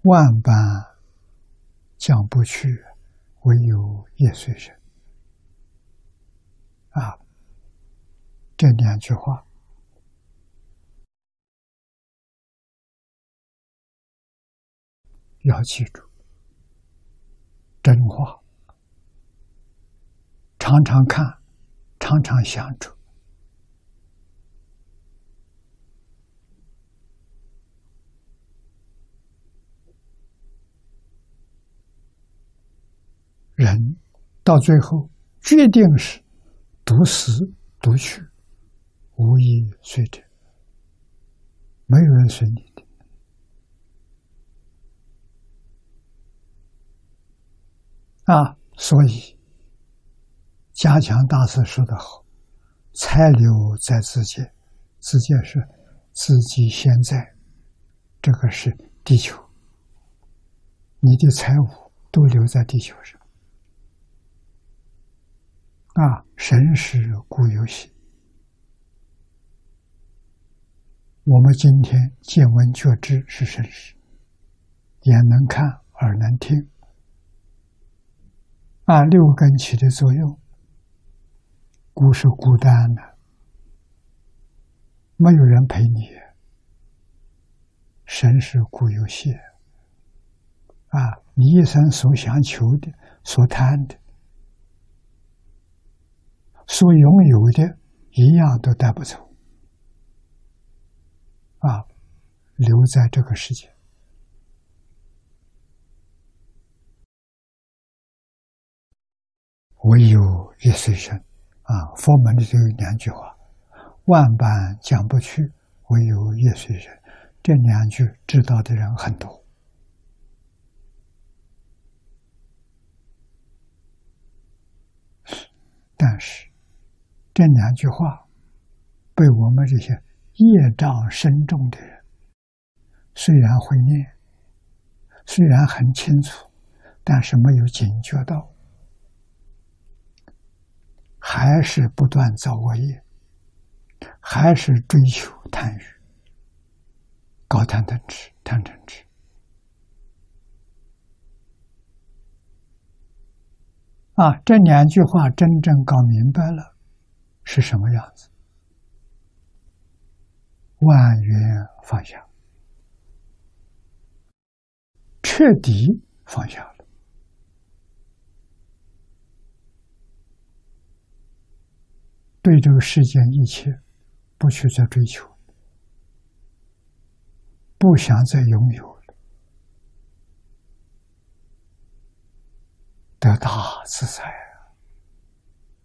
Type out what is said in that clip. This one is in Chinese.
万般将不去，唯有业随身。啊，这两句话要记住，真话，常常看，常常想着。人到最后决定是独死独去，无一随者，没有人随你的。所以加强大师说得好，财流在自界，自界是自己现在，这个是地球，你的财物都留在地球上。神识故有形。我们今天见闻觉知是神识，眼能看，耳能听，六根起的作用，孤是孤单的，没有人陪你。神识故有谢。你一生所想求的，所贪的，所拥有的，一样都带不走。留在这个世界。唯有业随身。佛门里头有两句话：万般将不去，唯有业随身。这两句知道的人很多。但是这两句话被我们这些业障深重的人，虽然会念，虽然很清楚，但是没有警觉到，还是不断造恶业，还是追求贪欲，高贪嗔痴，贪嗔痴。这两句话真正搞明白了是什么样子？万缘放下，彻底放下了。对这个世间一切不去再追求，不想再拥有了，得大自在。